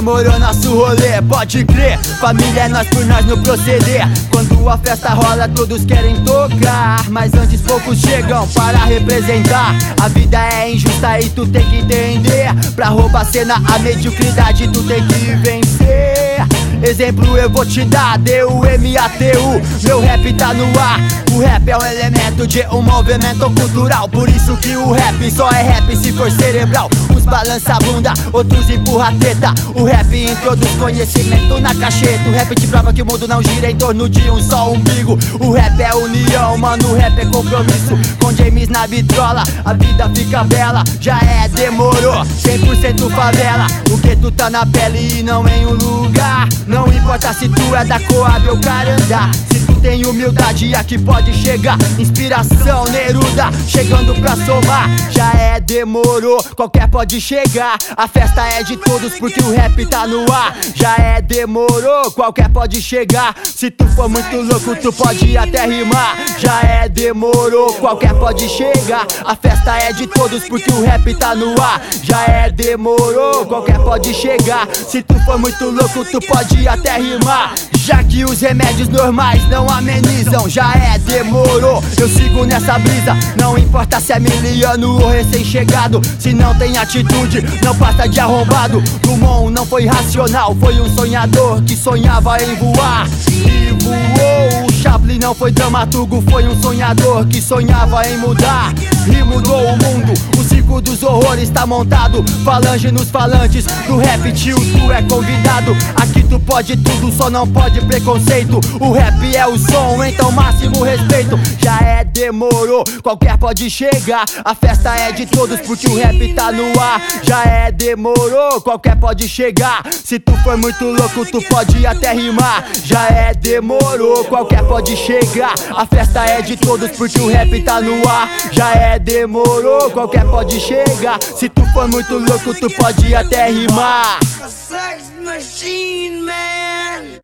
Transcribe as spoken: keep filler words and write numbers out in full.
demorou nosso rolê, pode crer. Família é nós por nós no proceder. Quando a festa rola todos querem tocar, mas antes poucos chegam para representar. A vida é injusta e tu tem que entender. Pra roubar cena a mediocridade tu tem que vencer. Exemplo eu vou te dar, D U M A T U, meu rap tá no ar. O rap é um elemento de um movimento cultural. Por isso que o rap só é rap se for cerebral. Uns balança a bunda, outros empurra a teta. O rap introduz conhecimento na cacheta. O rap te prova que o mundo não gira em torno de um só umbigo. O rap é união, mano, o rap é compromisso. Com James na vitrola, a vida fica bela. Já é, demorou, cem por cento favela. O que tu tá na pele e não em um lugar. Não importa se tu é da Coab ou Carandá. Se tu tem humildade aqui pode chegar. Inspiração Neruda, chegando pra somar. Já é, demorou, qualquer pode chegar. A festa é de todos porque o rap tá no ar. Já é, demorou, qualquer pode chegar. Se tu for muito louco tu pode até rimar. Já é, demorou, qualquer pode chegar. A festa é de todos porque o rap tá no ar. Já é, demorou, qualquer pode chegar. Se tu for muito louco tu pode até rimar. Já que os remédios normais não amenizam. Já é, demorou, eu sigo nessa brisa. Não importa se é miliano ou recém-chegado. Se não tem atitude, não passa de arrombado. Drummond não foi racional, foi um sonhador que sonhava em voar e voou. O Chaplin não foi dramaturgo, foi um sonhador que sonhava em mudar e mudou o mundo. O circo dos horrores tá montado, falange nos falantes do rap, tio, tu é convidado. Aqui tu pode tudo, só não pode preconceito. O rap é o som, então máximo respeito. Já é, demorou, qualquer pode chegar. A festa é de todos porque o rap tá no ar. Já é, demorou, qualquer pode chegar. Se tu for muito louco tu pode até rimar. Já é, demorou, qualquer pode chegar. A festa é de todos porque o rap tá no ar. Já é, demorou, qualquer pode chegar. Se tu for muito louco tu pode até rimar. A sex machine, man.